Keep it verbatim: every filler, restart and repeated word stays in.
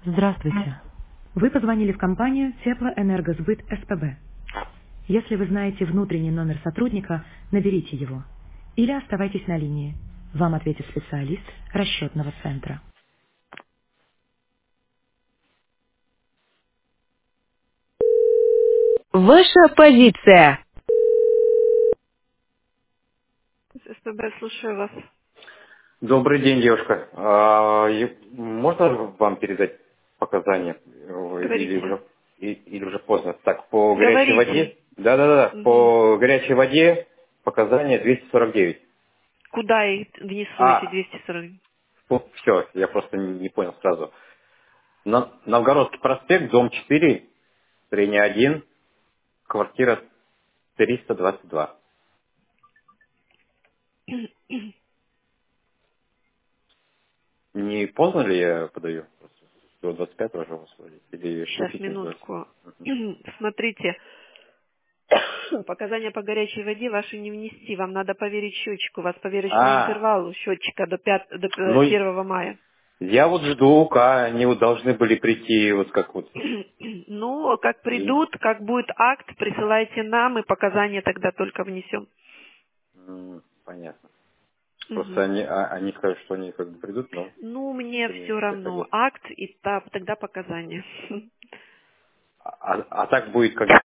Здравствуйте. Вы позвонили в компанию Теплоэнергосбыт СПБ. Если вы знаете внутренний номер сотрудника, наберите его. Или оставайтесь на линии. Вам ответит специалист расчетного центра. Ваша позиция. СПБ, слушаю вас. Добрый день, девушка. А, и можно вам передать показания? Э, Или Говорите. уже, и- или уже поздно? Так, по горячей Говорите. воде? Да, да, да. Мгм. По горячей воде показания двести сорок девять. Куда их внесу эти А, двести сорок? все, я просто не, не понял сразу. На- Новгородский проспект, дом четыре, строение один, квартира триста двадцать два. Не поздно ли я подаю? До двадцать пятого уже условий. Или Сейчас, хотите двадцать? минутку. Смотрите, показания по горячей воде ваши не внести. Вам надо поверить счетчику. У вас поверочный А, интервал счетчика до, пят- до э, ну первого мая. я вот жду, а они вот должны были прийти, вот как вот. Ну, как И- придут, как будет акт, присылайте нам, и показания тогда только внесем. м, понятно. Просто Мгм. они, а- они скажут, что они как бы придут, но Ну, мне они все не равно. приходили. Акт и та- тогда показания. А, а- а так будет, как